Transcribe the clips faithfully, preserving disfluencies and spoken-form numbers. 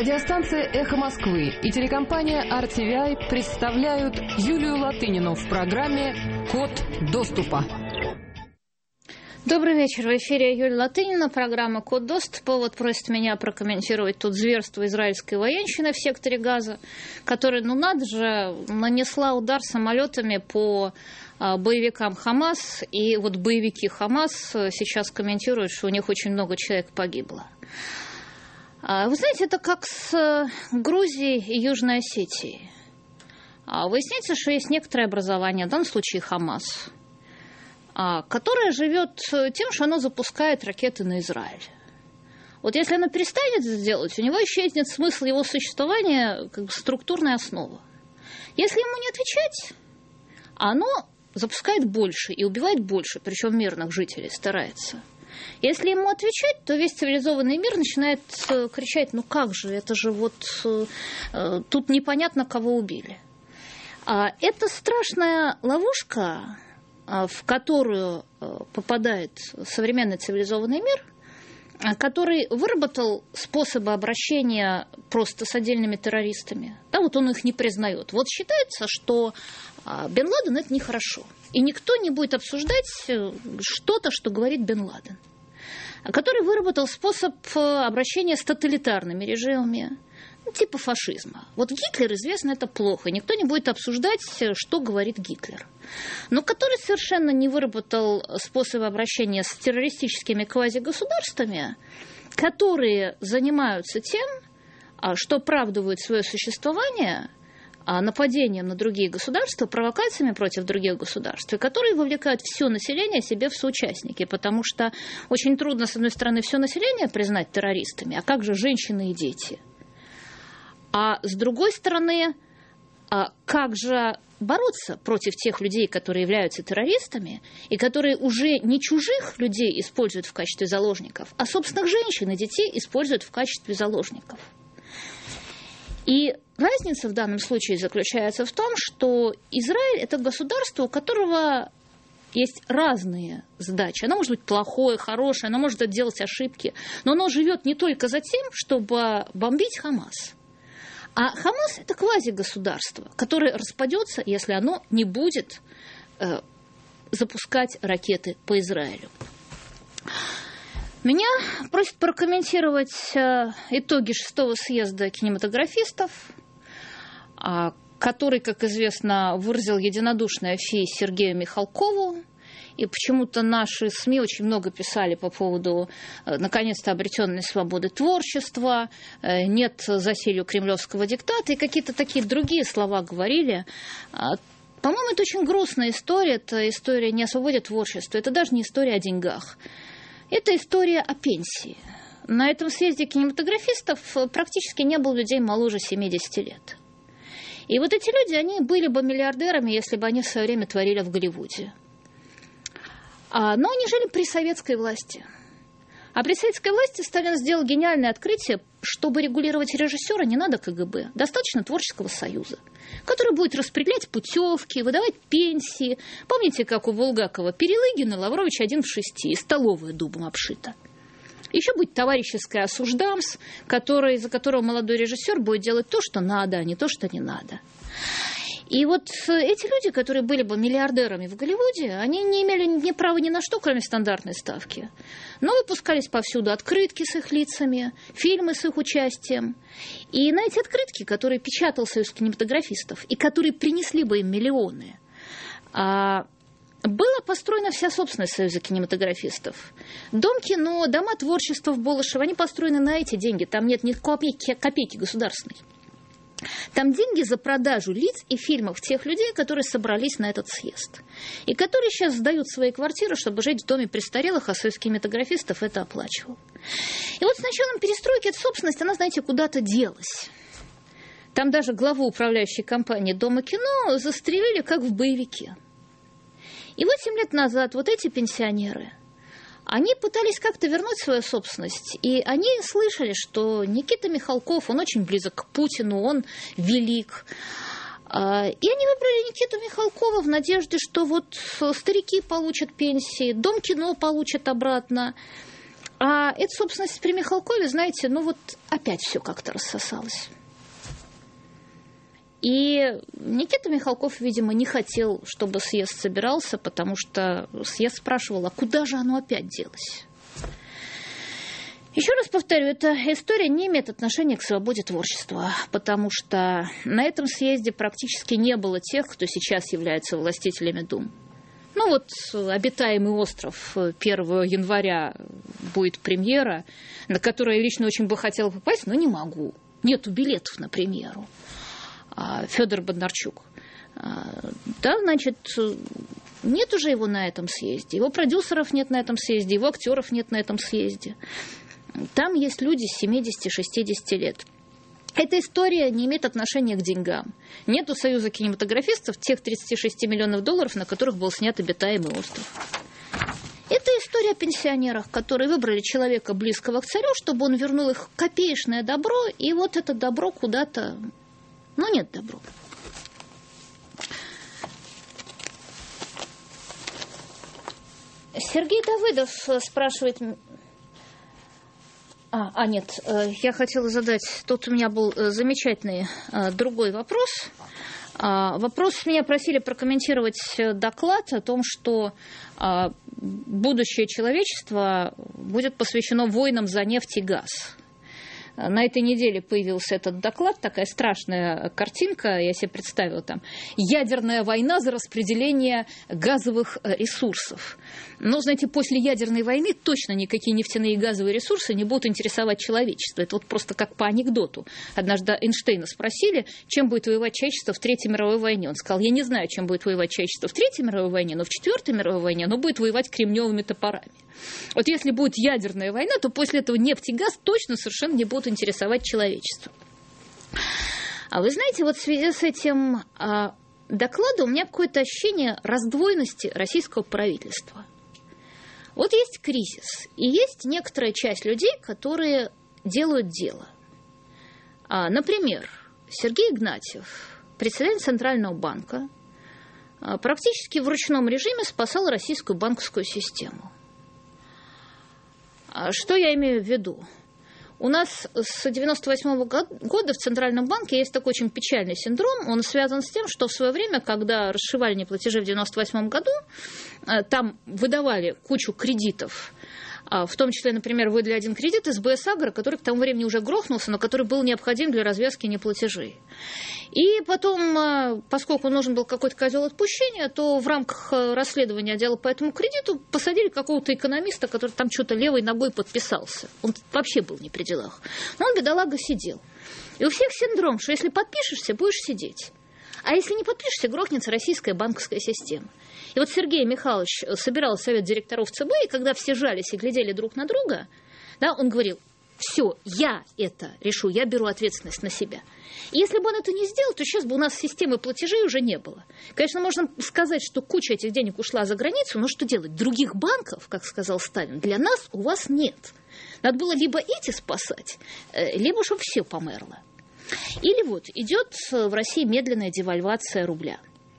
Радиостанция «Эхо Москвы» и телекомпания ар ти ви ай представляют Юлию Латынину в программе «Код доступа». Добрый вечер. В эфире Юлия Латынина, программа «Код доступа». Вот просит меня прокомментировать тут зверство израильской военщины в секторе Газа, которая, ну надо же, нанесла удар самолетами по боевикам Хамас. И вот боевики Хамас сейчас комментируют, что у них очень много человек погибло. Вы знаете, это как с Грузией и Южной Осетией. Выясняется, что есть некоторое образование, в данном случае Хамас, которое живет тем, что оно запускает ракеты на Израиль. Вот если оно перестанет это делать, у него исчезнет смысл его существования, как бы структурная основа. Если ему не отвечать, оно запускает больше и убивает больше, причем мирных жителей старается. Если ему отвечать, то весь цивилизованный мир начинает кричать: ну как же, это же вот тут непонятно, кого убили. Это страшная ловушка, в которую попадает современный цивилизованный мир, который выработал способы обращения просто с отдельными террористами. Да, вот он их не признает. Вот считается, что Бен Ладен – это нехорошо. И никто не будет обсуждать что-то, что говорит Бен Ладен. Который выработал способ обращения с тоталитарными режимами, ну, типа фашизма. Вот Гитлер, известно, это плохо. Никто не будет обсуждать, что говорит Гитлер. Но который совершенно не выработал способы обращения с террористическими квазигосударствами, которые занимаются тем, что оправдывают свое существование нападением на другие государства, провокациями против других государств, и которые вовлекают все население себе в соучастники, потому что очень трудно, с одной стороны, все население признать террористами, а как же женщины и дети? А с другой стороны, как же бороться против тех людей, которые являются террористами, и которые уже не чужих людей используют в качестве заложников, а собственных женщин и детей используют в качестве заложников? И разница в данном случае заключается в том, что Израиль – это государство, у которого есть разные задачи. Оно может быть плохое, хорошее, оно может делать ошибки, но оно живет не только за тем, чтобы бомбить Хамас. А Хамас – это квазигосударство, которое распадется, если оно не будет э, запускать ракеты по Израилю. Меня просят прокомментировать э, итоги шестого съезда кинематографистов, э, который, как известно, выразил единодушное фи Сергею Михалкову. И почему-то наши СМИ очень много писали по поводу, э, наконец-то, обретенной свободы творчества, э, нет засилию кремлевского диктата, и какие-то такие другие слова говорили. Э, по-моему, это очень грустная история, это история не о свободе творчества, это даже не история о деньгах. Это история о пенсии. На этом съезде кинематографистов практически не было людей моложе семидесяти лет. И вот эти люди, они были бы миллиардерами, если бы они в свое время творили в Голливуде. Но они жили при советской власти. А при советской власти Сталин сделал гениальное открытие: чтобы регулировать режиссера, не надо ка гэ бэ, достаточно творческого союза, который будет распределять путевки, выдавать пенсии. Помните, как у Булгакова: Перелыгин и Лаврович один в шести, и столовая дубом обшита. Еще будет товарищеская осуждамс, который, за которого молодой режиссер будет делать то, что надо, а не то, что не надо. И вот эти люди, которые были бы миллиардерами в Голливуде, они не имели ни права ни на что, кроме стандартной ставки. Но выпускались повсюду открытки с их лицами, фильмы с их участием. И на эти открытки, которые печатал Союз кинематографистов, и которые принесли бы им миллионы, была построена вся собственность Союза кинематографистов. Дом кино, дома творчества в Болышево, они построены на эти деньги. Там нет ни копейки, копейки государственной. Там деньги за продажу лиц и фильмов тех людей, которые собрались на этот съезд. И которые сейчас сдают свои квартиры, чтобы жить в доме престарелых, а Союз кинематографистов это оплачивал. И вот с началом перестройки эта собственность, она, знаете, куда-то делась. Там даже главу управляющей компании Дома кино застрелили, как в боевике. И вот семь лет назад вот эти пенсионеры, они пытались как-то вернуть свою собственность, и они слышали, что Никита Михалков, он очень близок к Путину, он велик. И они выбрали Никиту Михалкова в надежде, что вот старики получат пенсии, Дом кино получат обратно. А эта собственность при Михалкове, знаете, ну вот опять все как-то рассосалось. И Никита Михалков, видимо, не хотел, чтобы съезд собирался, потому что съезд спрашивал, а куда же оно опять делось? Еще раз повторю, эта история не имеет отношения к свободе творчества, потому что на этом съезде практически не было тех, кто сейчас является властителями дум. Ну вот «Обитаемый остров» первого января будет премьера, на которую я лично очень бы хотела попасть, но не могу. Нету билетов на премьеру. Федор Бондарчук. Да, значит, нет уже его на этом съезде. Его продюсеров нет на этом съезде, его актеров нет на этом съезде. Там есть люди семидесяти-шестидесяти лет. Эта история не имеет отношения к деньгам. Нету союза кинематографистов тех тридцати шести миллионов долларов, на которых был снят «Обитаемый остров». Это история о пенсионерах, которые выбрали человека близкого к царю, чтобы он вернул их копеечное добро, и вот это добро куда-то... Ну, нет добро. Сергей Давыдов спрашивает... А, а, нет, я хотела задать, тут у меня был замечательный другой вопрос. Вопрос, меня просили прокомментировать доклад о том, что будущее человечества будет посвящено войнам за нефть и газ. На этой неделе появился этот доклад, такая страшная картинка, я себе представила там, ядерная война за распределение газовых ресурсов. Но, знаете, после ядерной войны точно никакие нефтяные и газовые ресурсы не будут интересовать человечество. Это вот просто как по анекдоту. Однажды Эйнштейна спросили, чем будет воевать человечество в Третьей мировой войне. Он сказал, я не знаю, чем будет воевать человечество в Третьей мировой войне, но в Четвертой мировой войне оно будет воевать кремневыми топорами. Вот если будет ядерная война, то после этого нефть и газ точно совершенно не будут интересовать человечество. А вы знаете, вот в связи с этим а, докладом у меня какое-то ощущение раздвоенности российского правительства. Вот есть кризис, и есть некоторая часть людей, которые делают дело. А, например, Сергей Игнатьев, председатель Центрального банка, а, практически в ручном режиме спасал российскую банковскую систему. Что я имею в виду? У нас с девяносто восьмого года в Центральном банке есть такой очень печальный синдром. Он связан с тем, что в свое время, когда расшивали неплатежи в девяносто восьмом году, там выдавали кучу кредитов. В том числе, например, выдали один кредит эс бэ эс Агро, который к тому времени уже грохнулся, но который был необходим для развязки неплатежей. И потом, поскольку нужен был какой-то козел отпущения, то в рамках расследования отдела по этому кредиту посадили какого-то экономиста, который там что-то левой ногой подписался. Он вообще был не при делах. Но он, бедолага, сидел. И у всех синдром, что если подпишешься, будешь сидеть. А если не подпишешься, грохнется российская банковская система. И вот Сергей Михайлович собирал совет директоров цэ бэ, и когда все жались и глядели друг на друга, да, он говорил, все, я это решу, я беру ответственность на себя. И если бы он это не сделал, то сейчас бы у нас системы платежей уже не было. Конечно, можно сказать, что куча этих денег ушла за границу, но что делать? Других банков, как сказал Сталин, для нас у вас нет. Надо было либо эти спасать, либо чтобы все померло. Или вот идет в России медленная девальвация рубля.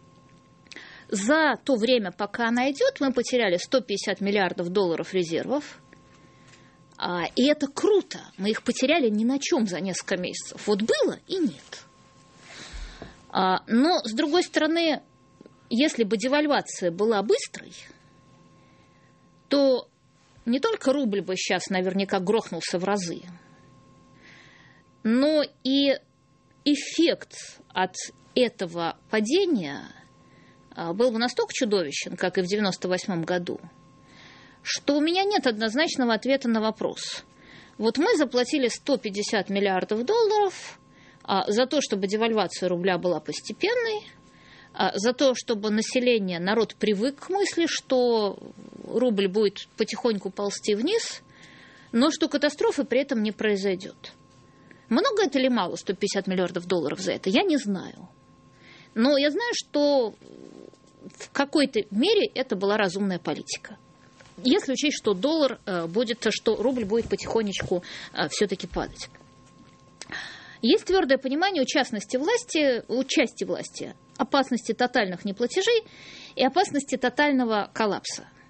За то время, пока она идет, мы потеряли сто пятьдесят миллиардов долларов резервов. А, и это круто. Мы их потеряли ни на чем за несколько месяцев. Вот было и нет. А, но, с другой стороны, если бы девальвация была быстрой, то не только рубль бы сейчас наверняка грохнулся в разы, но и эффект от этого падения был бы настолько чудовищен, как и в девяносто восьмом году, что у меня нет однозначного ответа на вопрос. Вот мы заплатили сто пятьдесят миллиардов долларов а, за то, чтобы девальвация рубля была постепенной, а, за то, чтобы население, народ привык к мысли, что рубль будет потихоньку ползти вниз, но что катастрофы при этом не произойдет. Много это или мало, сто пятьдесят миллиардов долларов за это, я не знаю. Но я знаю, что в какой-то мере это была разумная политика. Если учесть, что доллар будет, что рубль будет потихонечку все-таки падать. Есть твердое понимание у частности власти, у части власти опасности тотальных неплатежей и опасности тотального коллапса.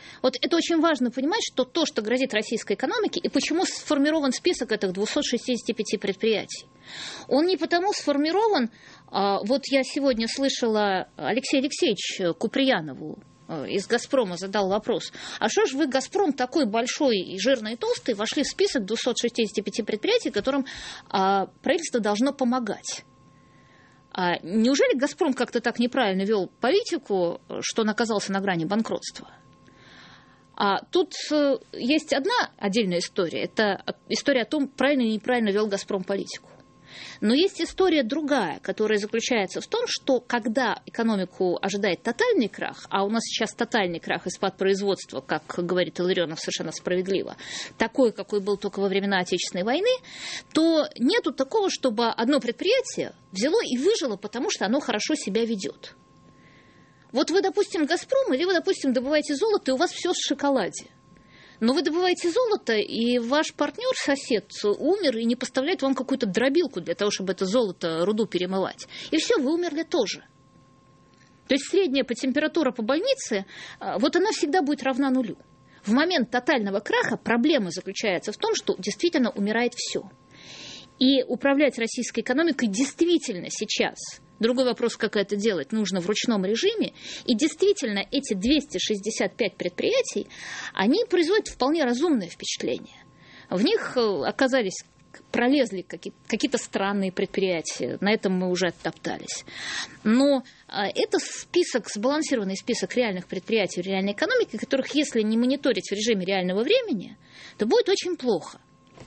Вот это очень важно понимать, что то, что грозит российской экономике, и почему сформирован список этих двухсот шестидесяти пяти предприятий. Он не потому сформирован, вот я сегодня слышала Алексея Алексеевича Куприянову из «Газпрома» задал вопрос, а что же вы, «Газпром», такой большой и жирный и толстый, вошли в список двухсот шестидесяти пяти предприятий, которым правительство должно помогать? А неужели «Газпром» как-то так неправильно вел политику, что он оказался на грани банкротства? А тут есть одна отдельная история. Это история о том, правильно или неправильно вел «Газпром» политику. Но есть история другая, которая заключается в том, что когда экономику ожидает тотальный крах, а у нас сейчас тотальный крах и спад производства, как говорит Илларионов совершенно справедливо, такой, какой был только во времена Отечественной войны, то нету такого, чтобы одно предприятие взяло и выжило, потому что оно хорошо себя ведет. Вот вы, допустим, «Газпром», или вы, допустим, добываете золото, и у вас все в шоколаде. Но вы добываете золото, и ваш партнер, сосед, умер и не поставляет вам какую-то дробилку для того, чтобы это золото, руду перемывать. И все, вы умерли тоже. То есть средняя по температура по больнице, вот она всегда будет равна нулю. В момент тотального краха проблема заключается в том, что действительно умирает все. И управлять российской экономикой действительно сейчас, другой вопрос, как это делать, нужно в ручном режиме. И действительно эти двести шестьдесят пять предприятий, они производят вполне разумное впечатление. В них оказались, пролезли какие-то странные предприятия, на этом мы уже оттоптались. Но это список, сбалансированный список реальных предприятий, реальной экономики, которых, если не мониторить в режиме реального времени, то будет очень плохо.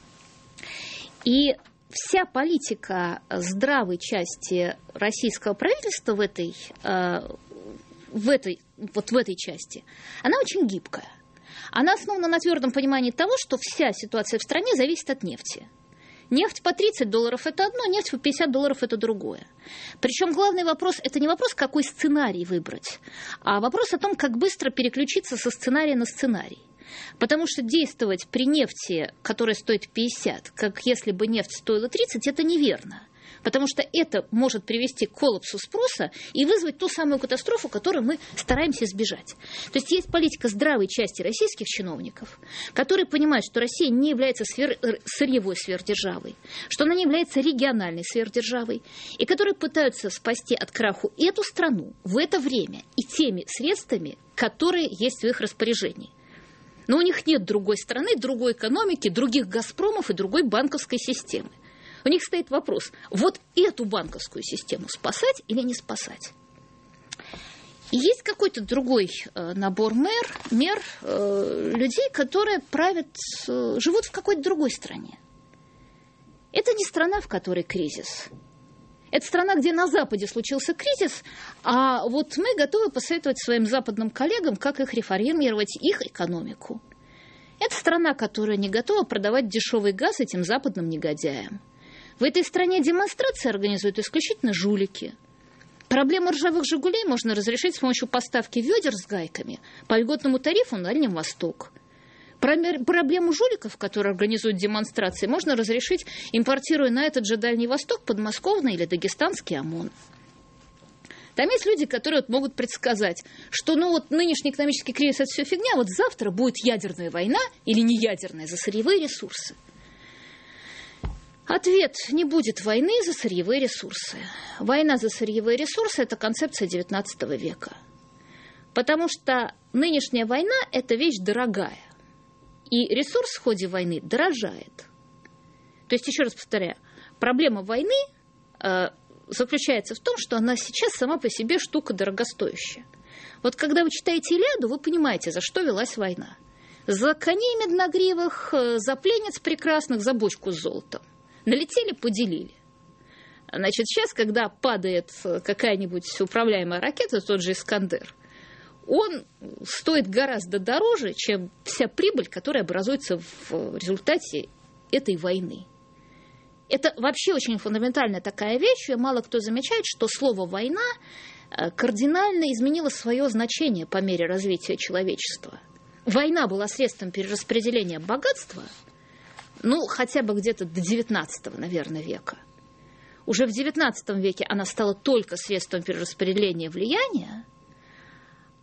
И вся политика здравой части российского правительства в этой, в этой, вот в этой части, она очень гибкая. Она основана на твердом понимании того, что вся ситуация в стране зависит от нефти. Нефть по тридцать долларов – это одно, нефть по пятьдесят долларов – это другое. Причем главный вопрос – это не вопрос, какой сценарий выбрать, а вопрос о том, как быстро переключиться со сценария на сценарий. Потому что действовать при нефти, которая стоит пятьдесят, как если бы нефть стоила тридцать, это неверно. Потому что это может привести к коллапсу спроса и вызвать ту самую катастрофу, которую мы стараемся избежать. То есть есть политика здравой части российских чиновников, которые понимают, что Россия не является сфер... сырьевой сверхдержавой, что она не является региональной сверхдержавой, и которые пытаются спасти от краху эту страну в это время и теми средствами, которые есть в их распоряжении. Но у них нет другой страны, другой экономики, других «Газпромов» и другой банковской системы. У них стоит вопрос, вот эту банковскую систему спасать или не спасать. И есть какой-то другой э, набор мер, мер э, людей, которые правят, э, живут в какой-то другой стране. Это не страна, в которой кризис. Это страна, где на Западе случился кризис, а вот мы готовы посоветовать своим западным коллегам, как их реформировать, их экономику. Это страна, которая не готова продавать дешевый газ этим западным негодяям. В этой стране демонстрации организуют исключительно жулики. Проблему ржавых «Жигулей» можно разрешить с помощью поставки ведер с гайками по льготному тарифу на Дальний Восток. Проблему жуликов, которые организуют демонстрации, можно разрешить, импортируя на этот же Дальний Восток подмосковный или дагестанский ОМОН. Там есть люди, которые вот могут предсказать, что ну вот нынешний экономический кризис – это все фигня, вот завтра будет ядерная война или не ядерная за сырьевые ресурсы. Ответ: не будет войны за сырьевые ресурсы. Война за сырьевые ресурсы – это концепция девятнадцатого века. Потому что нынешняя война – это вещь дорогая. И ресурс в ходе войны дорожает. То есть, еще раз повторяю, проблема войны э, заключается в том, что она сейчас сама по себе штука дорогостоящая. Вот когда вы читаете «Илиаду», вы понимаете, за что велась война. За коней медногривых, за пленниц прекрасных, за бочку с золотом. Налетели, поделили. Значит, сейчас, когда падает какая-нибудь управляемая ракета, тот же «Искандер», он стоит гораздо дороже, чем вся прибыль, которая образуется в результате этой войны. Это вообще очень фундаментальная такая вещь, и мало кто замечает, что слово «война» кардинально изменило свое значение по мере развития человечества. Война была средством перераспределения богатства, ну, хотя бы где-то до девятнадцатого, наверное, века. Уже в девятнадцатом веке она стала только средством перераспределения влияния,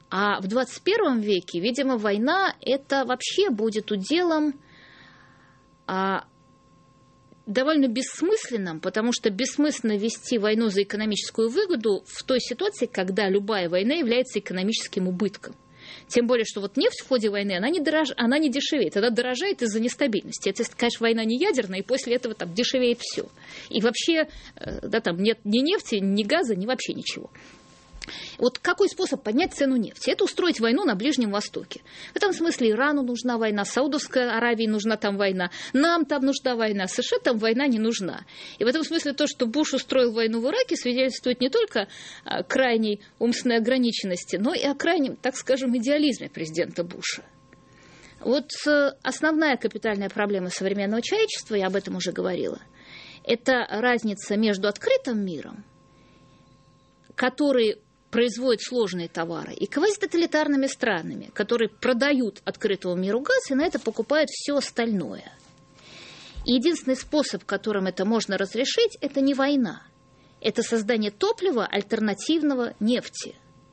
А в двадцать первом веке, видимо, война это вообще будет уделом а, довольно бессмысленным, потому что бессмысленно вести войну за экономическую выгоду в той ситуации, когда любая война является экономическим убытком. Тем более, что вот нефть в ходе войны, она не, дорож... она не дешевеет, она дорожает из-за нестабильности. Это, конечно, война не ядерная, и после этого там дешевеет все. И вообще, да, там нет ни нефти, ни газа, ни вообще ничего. Вот какой способ поднять цену нефти? Это устроить войну на Ближнем Востоке. В этом смысле Ирану нужна война, Саудовской Аравии нужна там война, нам там нужна война, США там война не нужна. И в этом смысле то, что Буш устроил войну в Ираке, свидетельствует не только о крайней умственной ограниченности, но и о крайнем, так скажем, идеализме президента Буша. Вот основная капитальная проблема современного человечества, я об этом уже говорила, это разница между открытым миром, который производят сложные товары, и квазитоталитарными странами, которые продают открытому миру газ и на это покупают все остальное. И единственный способ, которым это можно разрешить, это не война. Это создание топлива альтернативного нефти.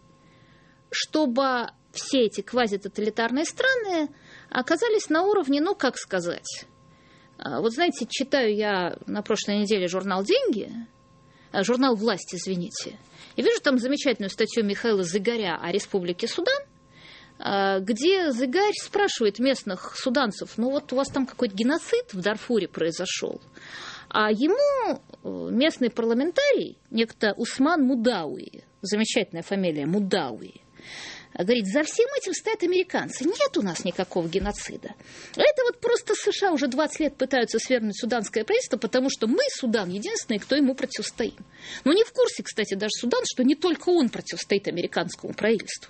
Чтобы все эти квазитоталитарные страны оказались на уровне, ну, как сказать. Вот знаете, читаю я на прошлой неделе журнал «Деньги», журнал «Власть», извините, и вижу там замечательную статью Михаила Зыгаря о Республике Судан, где Зыгарь спрашивает местных суданцев, ну вот у вас там какой-то геноцид в Дарфуре произошел, а ему местный парламентарий, некто Усман Мудауи, замечательная фамилия Мудауи, говорит, за всем этим стоят американцы. Нет у нас никакого геноцида. Это вот просто США уже двадцать лет пытаются свергнуть суданское правительство, потому что мы, Судан, единственные, кто ему противостоим. Но не в курсе, кстати, даже Судан, что не только он противостоит американскому правительству.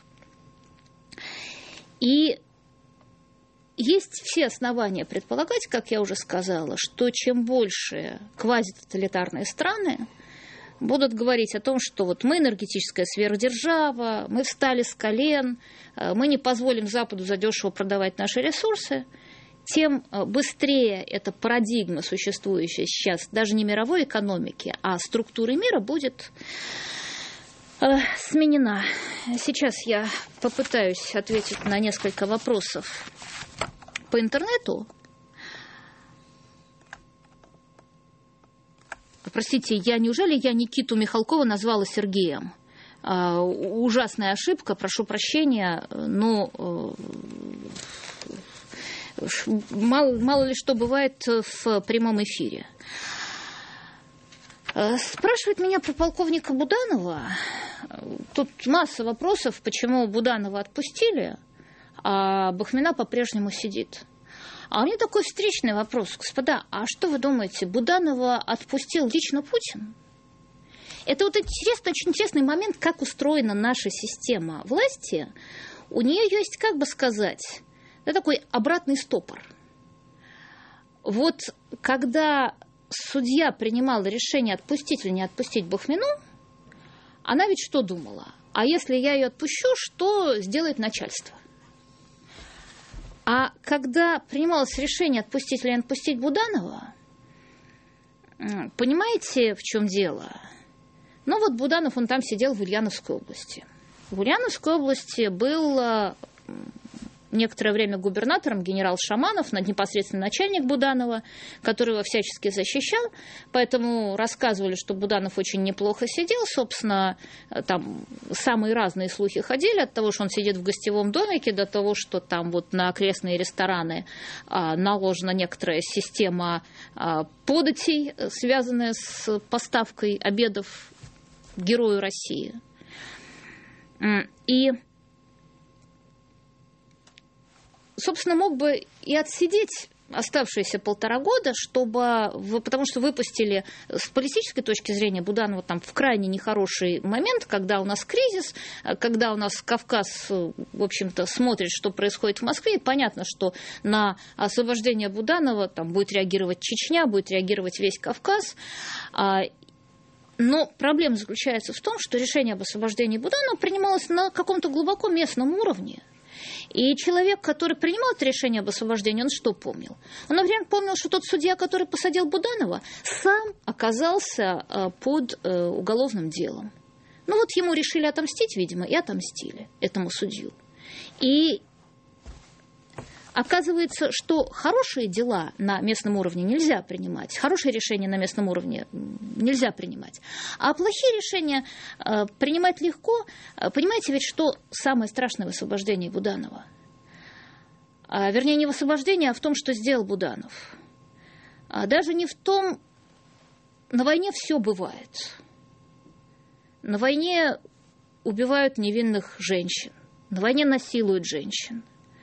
И есть все основания предполагать, как я уже сказала, что чем больше квазитоталитарные страны будут говорить о том, что вот мы энергетическая сверхдержава, мы встали с колен, мы не позволим Западу задешево продавать наши ресурсы, тем быстрее эта парадигма, существующая сейчас даже не мировой экономики, а структуры мира, будет э, сменена. Сейчас я попытаюсь ответить на несколько вопросов по интернету. Простите, я неужели я Никиту Михалкова назвала Сергеем? А, ужасная ошибка, прошу прощения, но э, мало, мало ли что бывает в прямом эфире. Спрашивает меня про полковника Буданова. Тут масса вопросов, почему Буданова отпустили, а Бахмина по-прежнему сидит. А у меня такой встречный вопрос. Господа, а что вы думаете, Буданова отпустил лично Путин? Это вот интересный, очень интересный момент, как устроена наша система власти. У нее есть, как бы сказать, да, такой обратный стопор. Вот когда судья принимала решение, отпустить или не отпустить Бахмину, она ведь что думала? А если я ее отпущу, что сделает начальство? А когда принималось решение, отпустить или не отпустить Буданова, понимаете, в чем дело? Ну вот Буданов, он там сидел в Ульяновской области. В Ульяновской области был некоторое время губернатором генерал Шаманов, непосредственно начальник Буданова, который его всячески защищал. Поэтому рассказывали, что Буданов очень неплохо сидел. Собственно, там самые разные слухи ходили от того, что он сидит в гостевом домике, до того, что там вот на окрестные рестораны а, наложена некоторая система а, податей, связанная с поставкой обедов герою России. И собственно, мог бы и отсидеть оставшиеся полтора года, чтобы, потому что выпустили с политической точки зрения Буданова там в крайне нехороший момент, когда у нас кризис, когда у нас Кавказ, в общем-то, смотрит, что происходит в Москве, и понятно, что на освобождение Буданова там будет реагировать Чечня, будет реагировать весь Кавказ. Но проблема заключается в том, что решение об освобождении Буданова принималось на каком-то глубоко местном уровне. И человек, который принимал это решение об освобождении, он что помнил? Он, например, помнил, что тот судья, который посадил Буданова, сам оказался под уголовным делом. Ну вот ему решили отомстить, видимо, и отомстили этому судью. И оказывается, что хорошие дела на местном уровне нельзя принимать, хорошие решения на местном уровне нельзя принимать, а плохие решения э, принимать легко. Понимаете, ведь что самое страшное в освобождении Буданова? А, вернее, не в освобождении, а в том, что сделал Буданов. А даже не в том, на войне все бывает. На войне убивают невинных женщин, на войне насилуют женщин.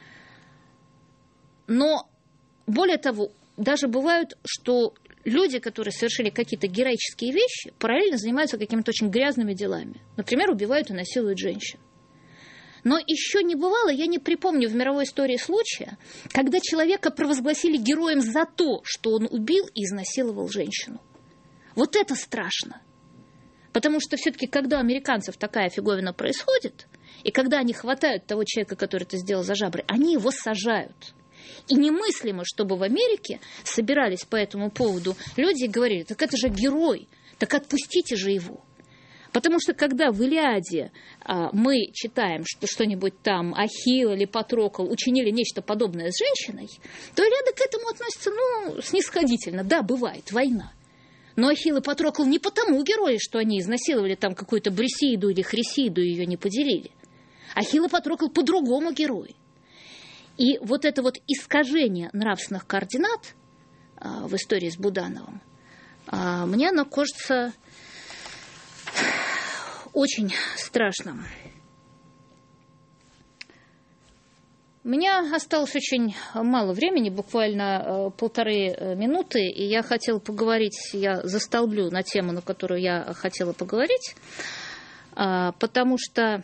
Но, более того, даже бывают, что люди, которые совершили какие-то героические вещи, параллельно занимаются какими-то очень грязными делами. Например, убивают и насилуют женщин. Но еще не бывало, я не припомню в мировой истории случая, когда человека провозгласили героем за то, что он убил и изнасиловал женщину. Вот это страшно. Потому что все-таки, когда у американцев такая фиговина происходит, и когда они хватают того человека, который это сделал за жабры, они его сажают. И немыслимо, чтобы в Америке собирались по этому поводу люди и говорили: так это же герой, так отпустите же его. Потому что когда в Илиаде а, мы читаем, что что-нибудь там Ахилл или Патрокл учинили нечто подобное с женщиной, то Илиада к этому относится, ну, снисходительно. Да, бывает, война. Но Ахилл и Патрокл не потому герои, что они изнасиловали там какую-то Брисиду или Хрисиду и ее не поделили. Ахилл и Патрокл по-другому герои. И вот это вот искажение нравственных координат а, в истории с Будановым, а, мне оно кажется очень страшным. У меня осталось очень мало времени, буквально э, полторы минуты, и я хотела поговорить, я застолблю на тему, на которую я хотела поговорить, э, потому что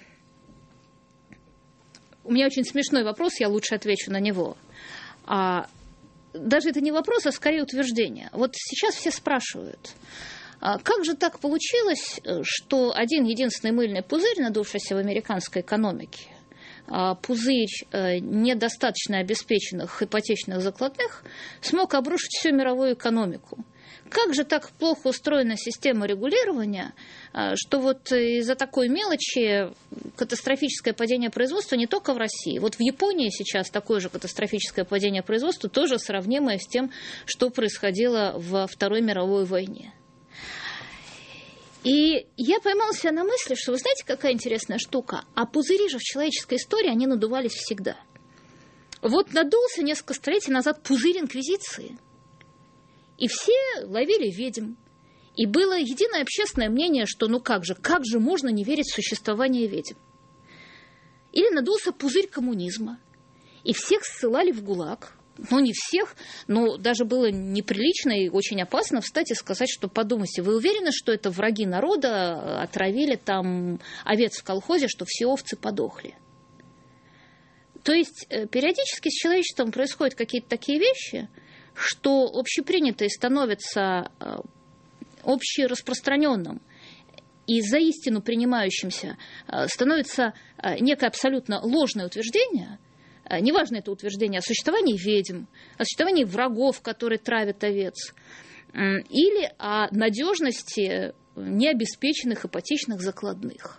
у меня очень смешной вопрос, я лучше отвечу на него. А, даже это не вопрос, а скорее утверждение. Вот сейчас все спрашивают, а как же так получилось, что один единственный мыльный пузырь, надувшийся в американской экономике, пузырь недостаточно обеспеченных ипотечных закладных, смог обрушить всю мировую экономику? Как же так плохо устроена система регулирования, что вот из-за такой мелочи катастрофическое падение производства не только в России. Вот в Японии сейчас такое же катастрофическое падение производства, тоже сравнимое с тем, что происходило во Второй мировой войне. И я поймала себя на мысли, что вы знаете, какая интересная штука? А пузыри же в человеческой истории, они надувались всегда. Вот надулся несколько столетий назад пузырь инквизиции. И все ловили ведьм. И было единое общественное мнение, что ну как же, как же можно не верить в существование ведьм? Или надулся пузырь коммунизма. И всех ссылали в ГУЛАГ. Ну, не всех, но даже было неприлично и очень опасно встать и сказать, что подумайте, вы уверены, что это враги народа отравили там овец в колхозе, что все овцы подохли? То есть периодически с человечеством происходят какие-то такие вещи, что общепринятое становится общераспространенным и за истину принимающимся становится некое абсолютно ложное утверждение. Неважно это утверждение о существовании ведьм, о существовании врагов, которые травят овец, или о надежности необеспеченных ипотечных закладных.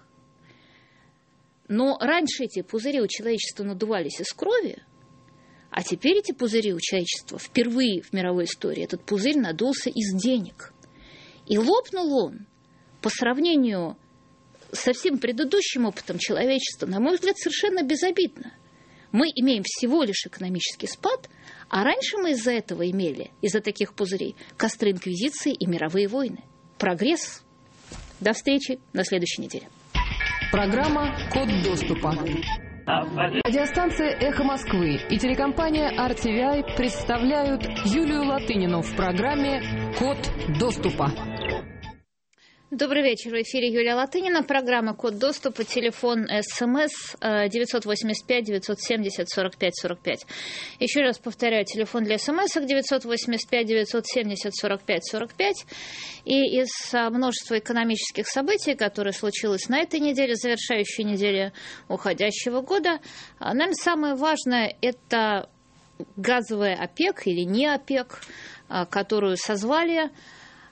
Но раньше эти пузыри у человечества надувались из крови, а теперь эти пузыри у человечества впервые в мировой истории этот пузырь надулся из денег. И лопнул он по сравнению со всем предыдущим опытом человечества, на мой взгляд, совершенно безобидно. Мы имеем всего лишь экономический спад, а раньше мы из-за этого имели, из-за таких пузырей, костры инквизиции и мировые войны. Прогресс. До встречи на следующей неделе. Программа «Код доступа». Радиостанция «Эхо Москвы» и телекомпания ар ти ви ай представляют Юлию Латынину в программе «Код доступа». Добрый вечер. В эфире Юлия Латынина, программа «Код доступа», телефон СМС девятьсот восемьдесят пять девятьсот семьдесят сорок пять сорок пять. Еще раз повторяю, телефон для СМС девятьсот восемьдесят пять девятьсот семьдесят сорок пять сорок пять. И из множества экономических событий, которые случилось на этой неделе, завершающей неделе уходящего года, наверное, самое важное – это газовая ОПЕК или не ОПЕК, которую созвали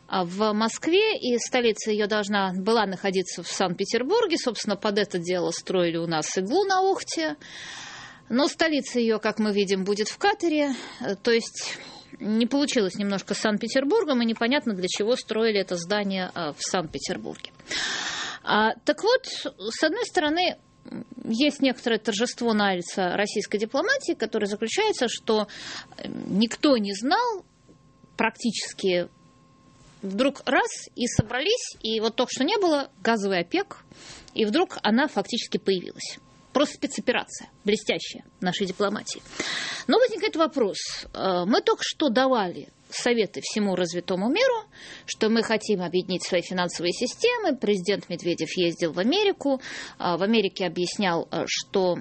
в Москве, и столица ее должна была находиться в Санкт-Петербурге. Собственно, под это дело строили у нас иглу на Охте. Но столица ее, как мы видим, будет в Катаре. То есть не получилось немножко с Санкт-Петербургом, и непонятно, для чего строили это здание в Санкт-Петербурге. Так вот, с одной стороны, есть некоторое торжество на лице российской дипломатии, которое заключается, что никто не знал практически. Вдруг раз и собрались, и вот только что не было газовый ОПЕК, и вдруг она фактически появилась. Просто спецоперация, блестящая нашей дипломатии. Но возникает вопрос. Мы только что давали советы всему развитому миру, что мы хотим объединить свои финансовые системы. Президент Медведев ездил в Америку. В Америке объяснял, что...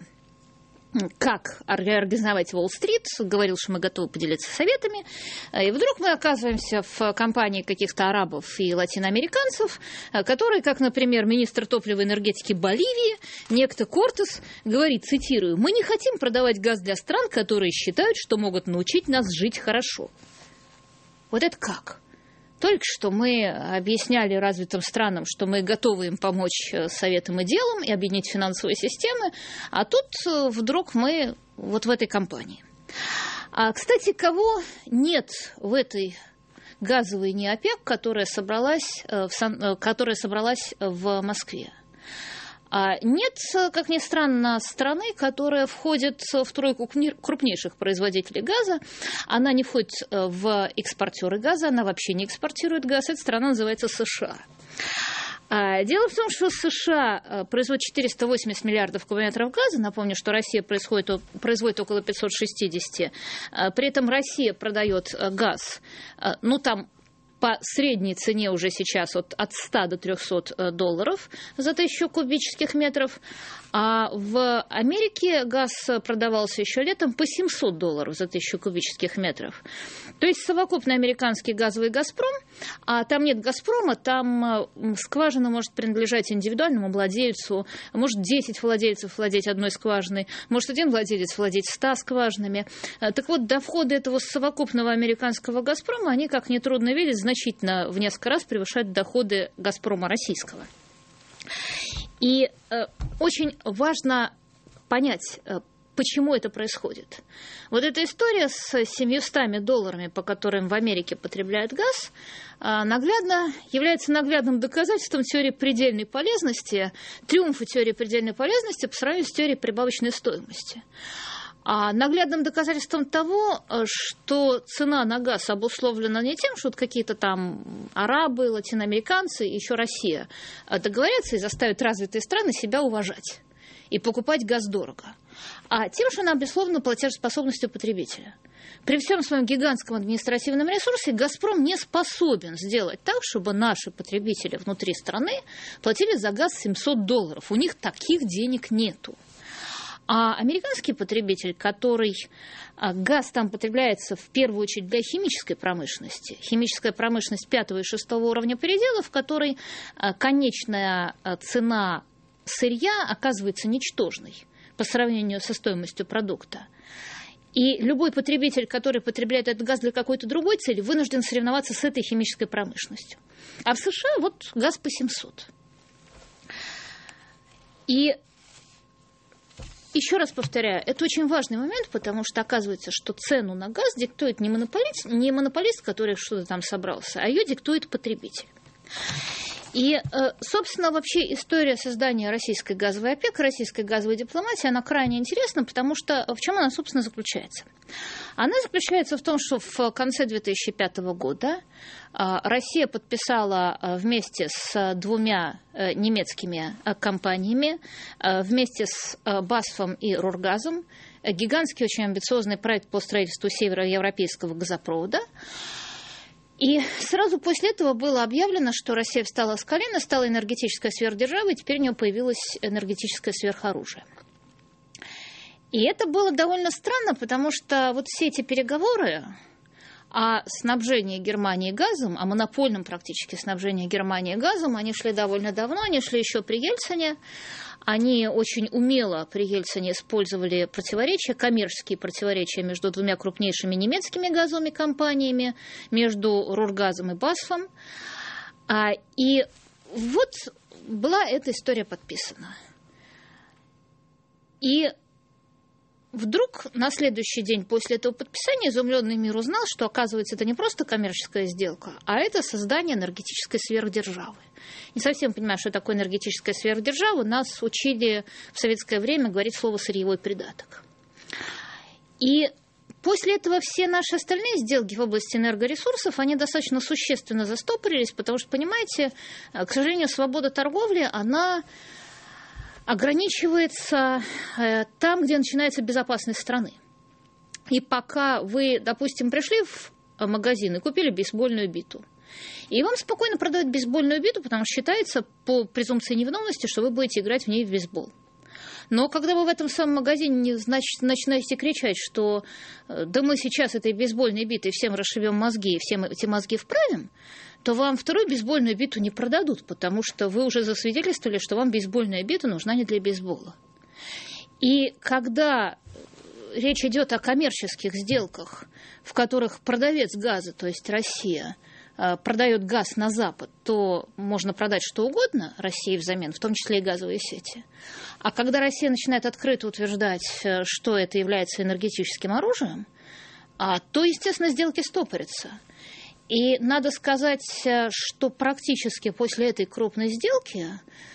как организовать Уолл-стрит, говорил, что мы готовы поделиться советами, и вдруг мы оказываемся в компании каких-то арабов и латиноамериканцев, которые, как, например, министр топлива и энергетики Боливии, некто Кортес, говорит, цитирую, «Мы не хотим продавать газ для стран, которые считают, что могут научить нас жить хорошо». Вот это как? Только что мы объясняли развитым странам, что мы готовы им помочь советом и делом и объединить финансовые системы, а тут вдруг мы вот в этой компании. А, кстати, кого нет в этой газовой НИОПЕК, которая собралась в, Сан... которая собралась в Москве? А нет, как ни странно, страны, которая входит в тройку крупнейших производителей газа. Она не входит в экспортеры газа, она вообще не экспортирует газ. Эта страна называется США. Дело в том, что США производит четыреста восемьдесят миллиардов кубометров газа. Напомню, что Россия производит, производит около пятьсот шестьдесят. При этом Россия продает газ, ну там, по средней цене уже сейчас от, от ста до трехсот долларов за тысячу кубических метров. А в Америке газ продавался еще летом по семьсот долларов за тысячу кубических метров. То есть совокупный американский газовый «Газпром», а там нет «Газпрома», там скважина может принадлежать индивидуальному владельцу, может десять владельцев владеть одной скважиной, может один владелец владеть ста скважинами. Так вот, доходы этого совокупного американского «Газпрома», они, как нетрудно видеть, значительно в несколько раз превышают доходы «Газпрома» российского. И э, очень важно понять, э, почему это происходит. Вот эта история с семьюстами долларами, по которым в Америке потребляют газ, э, наглядно является наглядным доказательством теории предельной полезности, триумфа теории предельной полезности по сравнению с теорией прибавочной стоимости. А наглядным доказательством того, что цена на газ обусловлена не тем, что вот какие-то там арабы, латиноамериканцы, еще Россия договорятся и заставят развитые страны себя уважать и покупать газ дорого, а тем, что она обусловлена платежеспособностью потребителя. При всем своем гигантском административном ресурсе «Газпром» не способен сделать так, чтобы наши потребители внутри страны платили за газ семьсот долларов. У них таких денег нету. А американский потребитель, который газ там потребляется в первую очередь для химической промышленности, химическая промышленность пятого и шестого уровня предела, в которой конечная цена сырья оказывается ничтожной по сравнению со стоимостью продукта. И любой потребитель, который потребляет этот газ для какой-то другой цели, вынужден соревноваться с этой химической промышленностью. А в США вот газ по семьсот. И еще раз повторяю, это очень важный момент, потому что оказывается, что цену на газ диктует не монополист, не монополист, который что-то там собрался, а ее диктует потребитель. И, собственно, вообще история создания российской газовой ОПЕК, российской газовой дипломатии, она крайне интересна, потому что в чем она, собственно, заключается? Она заключается в том, что в конце две тысячи пятого года Россия подписала вместе с двумя немецкими компаниями, вместе с БАСФом и Рургазом, гигантский, очень амбициозный проект по строительству североевропейского газопровода. И сразу после этого было объявлено, что Россия встала с колена, стала энергетической сверхдержавой, и теперь у нее появилось энергетическое сверхоружие. И это было довольно странно, потому что вот все эти переговоры, А снабжение Германии газом, а монопольным практически снабжение Германии газом, они шли довольно давно, они шли еще при Ельцине. Они очень умело при Ельцине использовали противоречия, коммерческие противоречия между двумя крупнейшими немецкими газовыми компаниями, между Рургазом и Басфом. И вот была эта история подписана. И вдруг на следующий день после этого подписания изумленный мир узнал, что, оказывается, это не просто коммерческая сделка, а это создание энергетической сверхдержавы. Не совсем понимаю, что такое энергетическая сверхдержава. Нас учили в советское время говорить слово «сырьевой придаток». И после этого все наши остальные сделки в области энергоресурсов, они достаточно существенно застопорились, потому что, понимаете, к сожалению, свобода торговли, она ограничивается там, где начинается безопасность страны. И пока вы, допустим, пришли в магазин и купили бейсбольную биту, и вам спокойно продают бейсбольную биту, потому что считается по презумпции невиновности, что вы будете играть в ней в бейсбол. Но когда вы в этом самом магазине, значит, начинаете кричать, что да мы сейчас этой бейсбольной битой всем расшибем мозги и всем эти мозги вправим, то вам вторую бейсбольную биту не продадут, потому что вы уже засвидетельствовали, что вам бейсбольная бита нужна не для бейсбола. И когда речь идет о коммерческих сделках, в которых продавец газа, то есть Россия, продает газ на Запад, то можно продать что угодно России взамен, в том числе и газовые сети. А когда Россия начинает открыто утверждать, что это является энергетическим оружием, то, естественно, сделки стопорятся. И надо сказать, что практически после этой крупной сделки,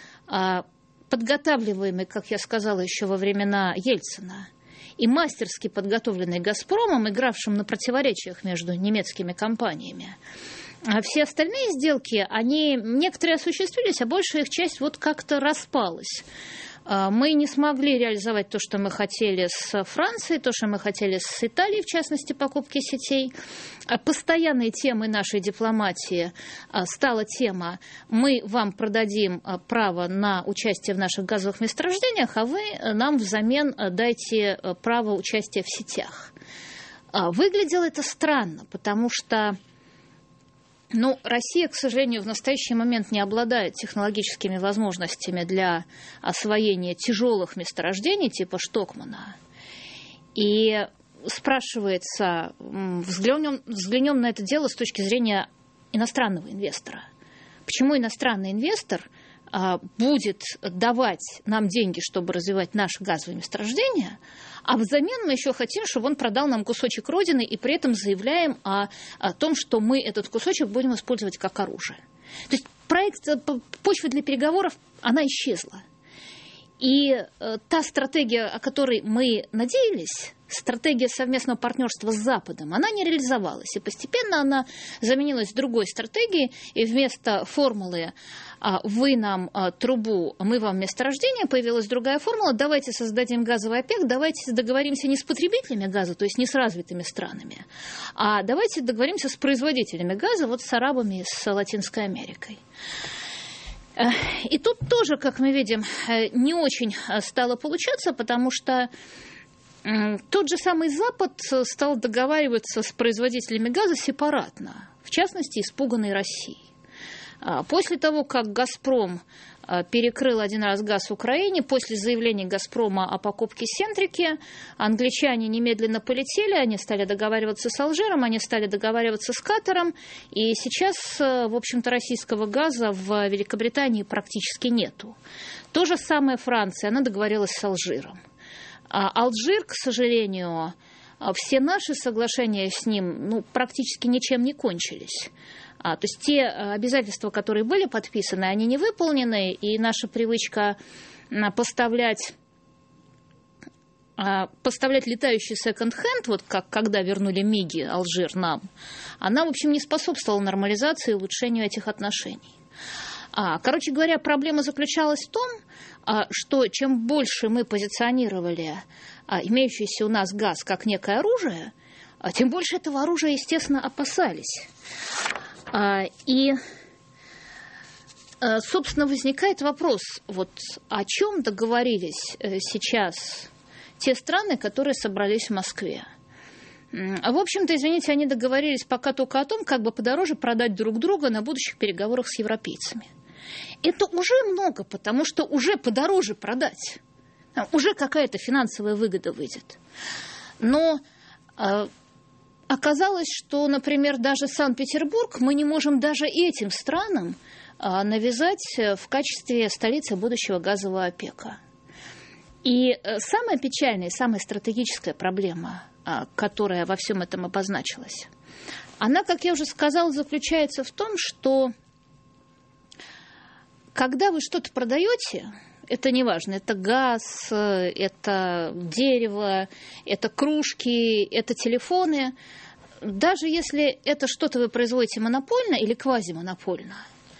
подготавливаемой, как я сказала, еще во времена Ельцина, и мастерски подготовленной «Газпромом», игравшим на противоречиях между немецкими компаниями, а все остальные сделки, они некоторые осуществились, а большая их часть вот как-то распалась. Мы не смогли реализовать то, что мы хотели с Францией, то, что мы хотели с Италией, в частности, покупки сетей. Постоянной темой нашей дипломатии стала тема: мы вам продадим право на участие в наших газовых месторождениях, а вы нам взамен дайте право участия в сетях. Выглядело это странно, потому что Ну, Россия, к сожалению, в настоящий момент не обладает технологическими возможностями для освоения тяжелых месторождений типа Штокмана. И спрашивается, взглянем, взглянем на это дело с точки зрения иностранного инвестора. Почему иностранный инвестор а, будет давать нам деньги, чтобы развивать наши газовые месторождения, а взамен мы еще хотим, чтобы он продал нам кусочек Родины, и при этом заявляем о, о том, что мы этот кусочек будем использовать как оружие. То есть проект «Почва для переговоров», она исчезла. И э, та стратегия, о которой мы надеялись, стратегия совместного партнерства с Западом, она не реализовалась. И постепенно она заменилась другой стратегией, и вместо формулы «вы нам трубу, мы вам месторождение» появилась другая формула: давайте создадим газовый ОПЕК, давайте договоримся не с потребителями газа, то есть не с развитыми странами, а давайте договоримся с производителями газа, вот с арабами, с Латинской Америкой. И тут тоже, как мы видим, не очень стало получаться, потому что тот же самый Запад стал договариваться с производителями газа сепаратно, в частности, испуганной Россией. После того, как «Газпром» перекрыл один раз газ в Украине, после заявления «Газпрома» о покупке «Сентрики», англичане немедленно полетели, они стали договариваться с Алжиром, они стали договариваться с Катаром, и сейчас, в общем-то, российского газа в Великобритании практически нету. То же самое Франция, она договорилась с Алжиром. А Алжир, к сожалению, все наши соглашения с ним ну, практически ничем не кончились. А, то есть те обязательства, которые были подписаны, они не выполнены, и наша привычка поставлять, поставлять летающий секонд-хенд, вот как когда вернули МИГи Алжир нам, она, в общем, не способствовала нормализации и улучшению этих отношений. А, короче говоря, проблема заключалась в том, а, что чем больше мы позиционировали а, имеющийся у нас газ как некое оружие, а, тем больше этого оружия, естественно, опасались. И, собственно, возникает вопрос, вот о чем договорились сейчас те страны, которые собрались в Москве. В общем-то, извините, они договорились пока только о том, как бы подороже продать друг друга на будущих переговорах с европейцами. Это уже много, потому что уже подороже продать. Уже какая-то финансовая выгода выйдет. Но э, оказалось, что, например, даже Санкт-Петербург мы не можем даже этим странам э, навязать в качестве столицы будущего газового ОПЕКа. И э, самая печальная, самая стратегическая проблема, которая во всем этом обозначилась, она, как я уже сказала, заключается в том, что когда вы что-то продаете, это неважно, это газ, это дерево, это кружки, это телефоны, даже если это что-то вы производите монопольно или квазимонопольно,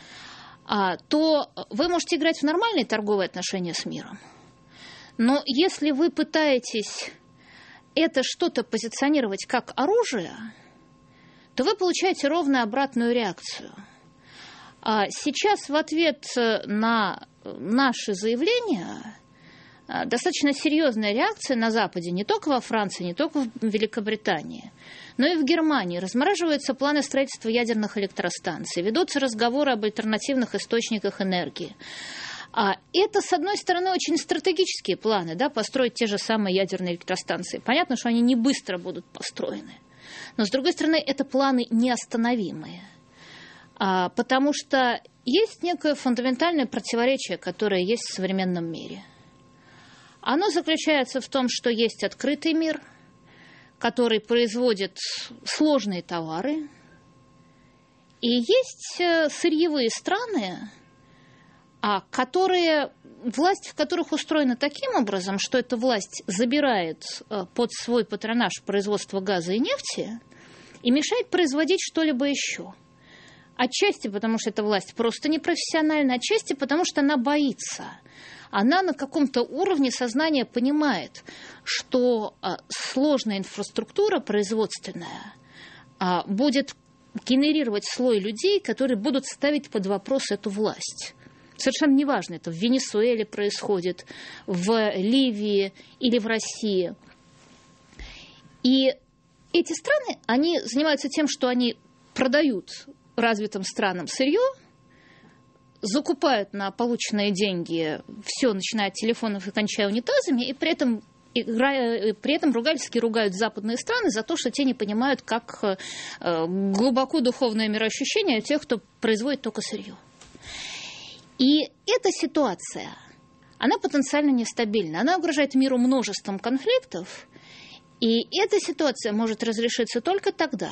то вы можете играть в нормальные торговые отношения с миром. Но если вы пытаетесь это что-то позиционировать как оружие, то вы получаете ровно обратную реакцию. А сейчас в ответ на наши заявления достаточно серьезная реакция на Западе, не только во Франции, не только в Великобритании, но и в Германии. Размораживаются планы строительства ядерных электростанций, ведутся разговоры об альтернативных источниках энергии. А это, с одной стороны, очень стратегические планы, да, построить те же самые ядерные электростанции. Понятно, что они не быстро будут построены. Но, с другой стороны, это планы неостановимые. А, потому что есть некое фундаментальное противоречие, которое есть в современном мире. Оно заключается в том, что есть открытый мир, который производит сложные товары, и есть сырьевые страны, а которые, власть в которых устроена таким образом, что эта власть забирает под свой патронаж производство газа и нефти и мешает производить что-либо еще. Отчасти потому, что эта власть просто непрофессиональна, отчасти потому, что она боится. Она на каком-то уровне сознания понимает, что сложная инфраструктура производственная будет генерировать слой людей, которые будут ставить под вопрос эту власть. Совершенно неважно, это в Венесуэле происходит, в Ливии или в России. И эти страны, они занимаются тем, что они продают развитым странам сырье, закупают на полученные деньги все, начиная от телефонов и кончая унитазами, и при этом, играя, при этом ругательски ругают западные страны за то, что те не понимают, как глубоко духовное мироощущение тех, кто производит только сырье. И эта ситуация, она потенциально нестабильна. Она угрожает миру множеством конфликтов. И эта ситуация может разрешиться только тогда,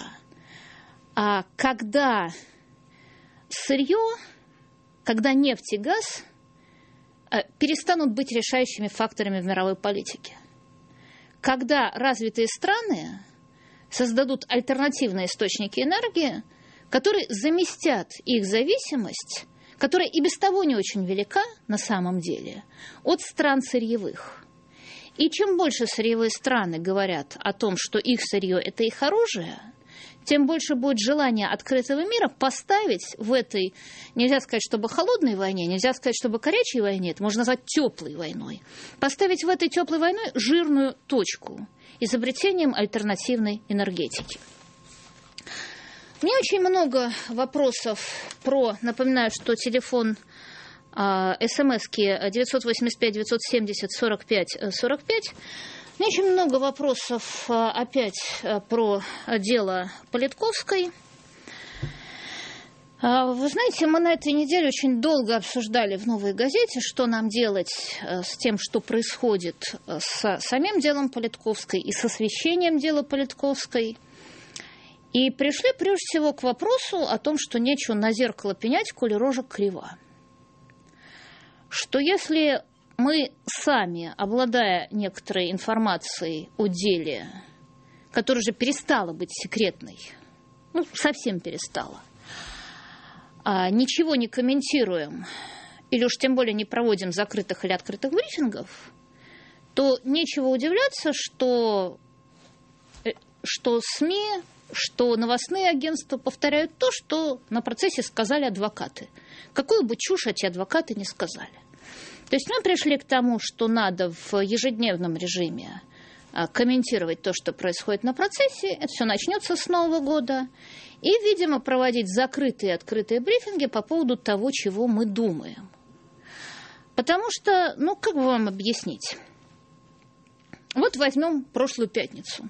когда сырье, когда нефть и газ перестанут быть решающими факторами в мировой политике. Когда развитые страны создадут альтернативные источники энергии, которые заместят их зависимость, которая и без того не очень велика на самом деле, от стран сырьевых. И чем больше сырьевые страны говорят о том, что их сырье – это их оружие, тем больше будет желание открытого мира поставить в этой, нельзя сказать, чтобы холодной войне, нельзя сказать, чтобы горячей войне, это можно назвать теплой войной, поставить в этой теплой войне жирную точку изобретением альтернативной энергетики. У меня очень много вопросов про, напоминаю, что телефон СМСки девятьсот восемьдесят пять девятьсот семьдесят сорок пять сорок пять. У меня очень много вопросов опять про дело Политковской. Вы знаете, мы на этой неделе очень долго обсуждали в «Новой газете», что нам делать с тем, что происходит с самим делом Политковской и с освещением дела Политковской. И пришли прежде всего к вопросу о том, что нечего на зеркало пенять, коли рожа крива. Что если мы сами, обладая некоторой информацией о деле, которая уже перестала быть секретной, ну, совсем перестала, ничего не комментируем, или уж тем более не проводим закрытых или открытых брифингов, то нечего удивляться, что, что СМИ, что новостные агентства повторяют то, что на процессе сказали адвокаты. Какую бы чушь эти адвокаты не сказали. То есть мы пришли к тому, что надо в ежедневном режиме комментировать то, что происходит на процессе. Это все начнется с Нового года. И, видимо, проводить закрытые и открытые брифинги по поводу того, чего мы думаем. Потому что, ну, как бы вам объяснить? Вот возьмем прошлую пятницу.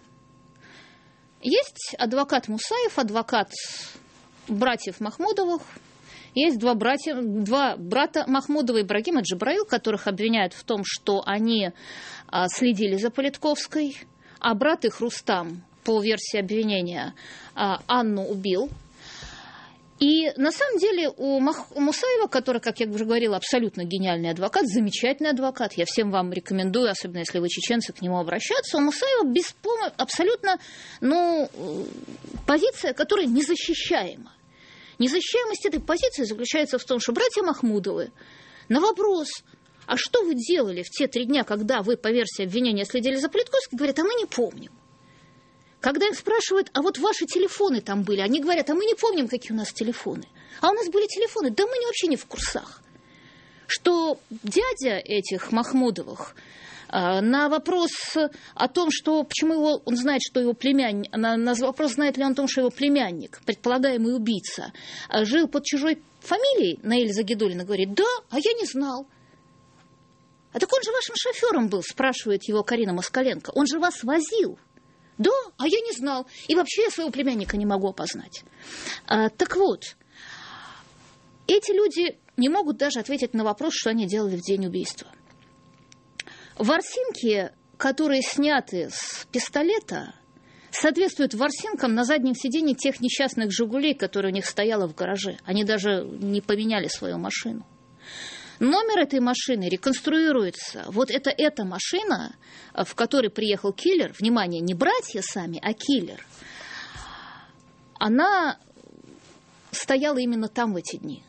Есть адвокат Мусаев, адвокат братьев Махмудовых. Есть два, братья, два брата Махмудова, Ибрагим и Джабраил, которых обвиняют в том, что они а, следили за Политковской, а брат их Рустам, по версии обвинения, а, Анну убил. И на самом деле у Мах... Мусаева, который, как я уже говорила, абсолютно гениальный адвокат, замечательный адвокат, я всем вам рекомендую, особенно если вы чеченцы, к нему обращаться, у Мусаева беспом... абсолютно ну, позиция, которая незащищаема. Незащищаемость этой позиции заключается в том, что братья Махмудовы на вопрос, а что вы делали в те три дня, когда вы, по версии обвинения, следили за Политковской, говорят, а мы не помним. Когда их спрашивают, а вот ваши телефоны там были, они говорят, а мы не помним, какие у нас телефоны. А у нас были телефоны, да мы вообще не в курсах. Что дядя этих Махмудовых на вопрос о том, что почему его, он знает, что его племянник, на, на вопрос, знает ли он о том, что его племянник, предполагаемый убийца, жил под чужой фамилией, Наиль Загидуллина говорит, да, а я не знал. А так он же вашим шофером был, спрашивает его Карина Москаленко, он же вас возил. Да, а я не знал. И вообще я своего племянника не могу опознать. А, так вот, эти люди не могут даже ответить на вопрос, что они делали в день убийства. Ворсинки, которые сняты с пистолета, соответствуют ворсинкам на заднем сиденье тех несчастных «Жигулей», которые у них стояло в гараже. Они даже не поменяли свою машину. Номер этой машины реконструируется. Вот это эта машина, в которой приехал киллер, внимание, не братья сами, а киллер, она стояла именно там в эти дни.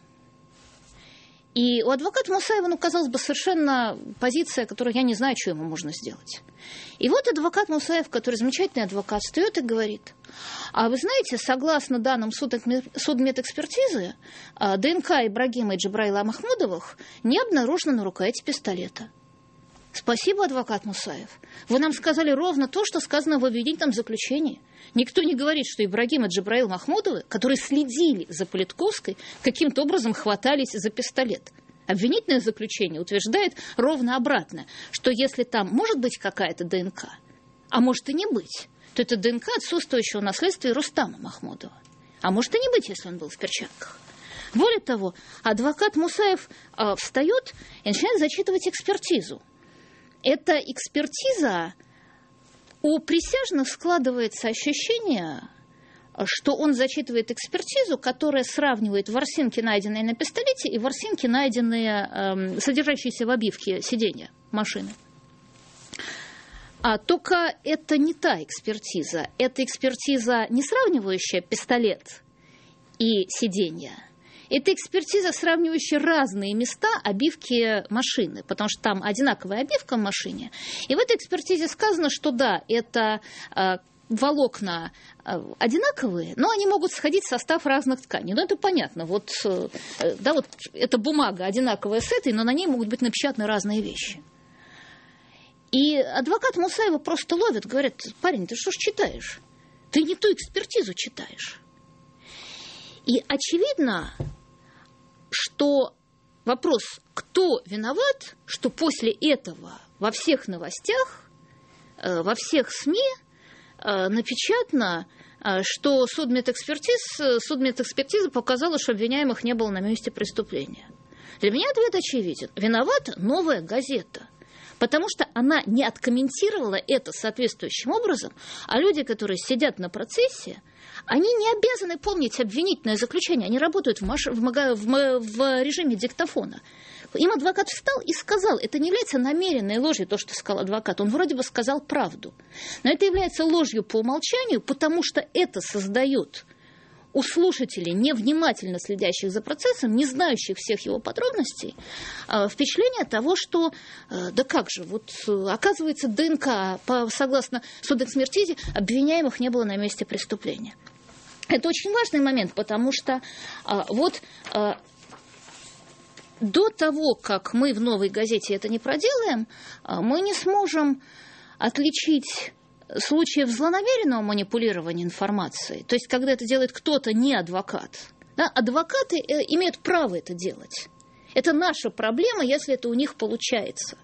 И у адвоката Мусаева, ну, казалось бы, совершенно позиция, которую я не знаю, что ему можно сделать. И вот адвокат Мусаев, который замечательный адвокат, встает и говорит, а вы знаете, согласно данным судмедэкспертизы, ДНК Ибрагима и Джабраила Махмудовых не обнаружено на рукояти пистолета. Спасибо, адвокат Мусаев. Вы нам сказали ровно то, что сказано в обвинительном заключении. Никто не говорит, что Ибрагим и Джабраил Махмудовы, которые следили за Политковской, каким-то образом хватались за пистолет. Обвинительное заключение утверждает ровно обратно, что если там может быть какая-то ДНК, а может и не быть, то это ДНК отсутствующего наследствия Рустама Махмудова. А может и не быть, если он был в перчатках. Более того, адвокат Мусаев э, встает и начинает зачитывать экспертизу. Эта экспертиза, у присяжных складывается ощущение, что он зачитывает экспертизу, которая сравнивает ворсинки, найденные на пистолете, и ворсинки, найденные, э, содержащиеся в обивке сиденья машины. А только это не та экспертиза. Это экспертиза, не сравнивающая пистолет и сиденье. Это экспертиза, сравнивающая разные места обивки машины, потому что там одинаковая обивка в машине. И в этой экспертизе сказано, что да, это э, волокна э, одинаковые, но они могут сходить в состав разных тканей. Ну, это понятно. Вот, э, да, вот эта бумага одинаковая с этой, но на ней могут быть напечатаны разные вещи. И адвокат Мусаева просто ловит, говорит, парень, ты что ж читаешь? Ты не ту экспертизу читаешь. И очевидно, что вопрос, кто виноват, что после этого во всех новостях, во всех СМИ напечатано, что судмедэкспертиза, судмедэкспертиза показала, что обвиняемых не было на месте преступления. Для меня ответ очевиден. Виновата «Новая газета». Потому что она не откомментировала это соответствующим образом, а люди, которые сидят на процессе, они не обязаны помнить обвинительное заключение, они работают в, маш... в, мага... в... в режиме диктофона. Им адвокат встал и сказал, это не является намеренной ложью, то, что сказал адвокат, он вроде бы сказал правду. Но это является ложью по умолчанию, потому что это создает у слушателей, невнимательно следящих за процессом, не знающих всех его подробностей, впечатление того, что, да как же, вот оказывается, ДНК, по, согласно судмедэкспертизе, обвиняемых не было на месте преступления. Это очень важный момент, потому что вот до того, как мы в «Новой газете» это не проделаем, мы не сможем отличить случаев злонамеренного манипулирования информацией, то есть когда это делает кто-то не адвокат. Да, адвокаты имеют право это делать. Это наша проблема, если это у них получается.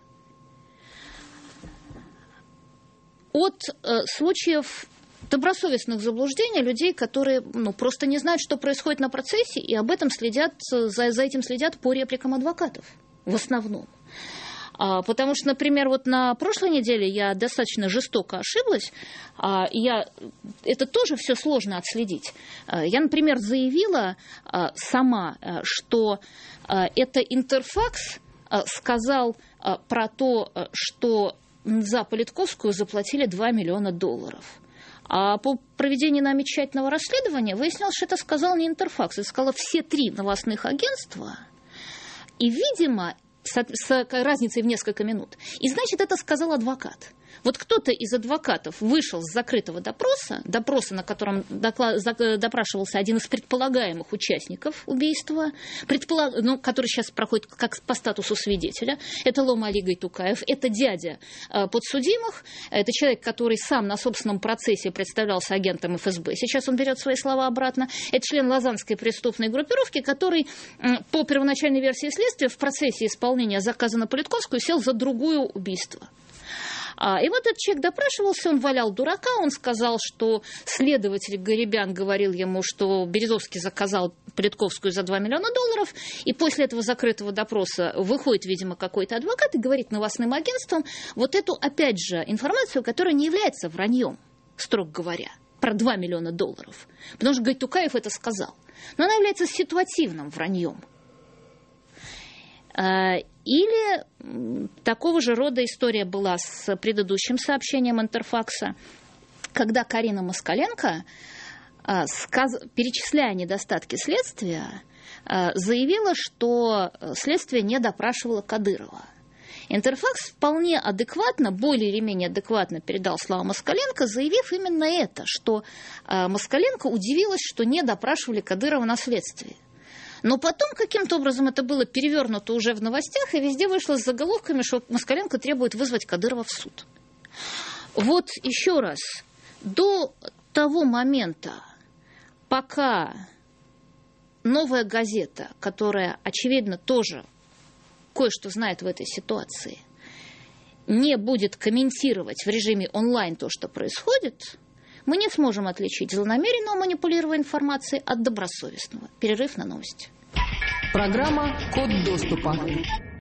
От э, случаев добросовестных заблуждений людей, которые ну, просто не знают, что происходит на процессе, и об этом следят, за, за этим следят по репликам адвокатов в основном. А, потому что, например, вот на прошлой неделе я достаточно жестоко ошиблась, а, и я, это тоже все сложно отследить. А, я, например, заявила а, сама, а, что а, это Интерфакс а, сказал а, про то, а, что за Политковскую заплатили два миллиона долларов. А по проведении нами тщательного расследования выяснилось, что это сказал не Интерфакс, это сказало все три новостных агентства. И, видимо, с, с разницей в несколько минут. И, значит, это сказал адвокат. Вот кто-то из адвокатов вышел с закрытого допроса, допроса, на котором доклад, допрашивался один из предполагаемых участников убийства, предполаг, ну, который сейчас проходит как по статусу свидетеля. Это Лома Али Гайтукаев, это дядя э, подсудимых, это человек, который сам на собственном процессе представлялся агентом эф эс бэ. Сейчас он берет свои слова обратно. Это член Лозаннской преступной группировки, который э, по первоначальной версии следствия в процессе исполнения заказа на Политковскую сел за другое убийство. И вот этот человек допрашивался, он валял дурака, он сказал, что следователь Гарибян говорил ему, что Березовский заказал Политковскую за два миллиона долларов, и после этого закрытого допроса выходит, видимо, какой-то адвокат и говорит новостным агентствам вот эту, опять же, информацию, которая не является враньем, строго говоря, про два миллиона долларов, потому что Гайтукаев это сказал, но она является ситуативным враньем. Или такого же рода история была с предыдущим сообщением Интерфакса, когда Карина Москаленко, перечисляя недостатки следствия, заявила, что следствие не допрашивало Кадырова. Интерфакс вполне адекватно, более или менее адекватно передал слова Москаленко, заявив именно это, что Москаленко удивилась, что не допрашивали Кадырова на следствии. Но потом каким-то образом это было перевернуто уже в новостях, и везде вышло с заголовками, что Москаленко требует вызвать Кадырова в суд. Вот еще раз, до того момента, пока «Новая газета», которая, очевидно, тоже кое-что знает в этой ситуации, не будет комментировать в режиме онлайн то, что происходит, мы не сможем отличить злонамеренного манипулирования информацией от добросовестного. Перерыв на новости. Программа «Код доступа».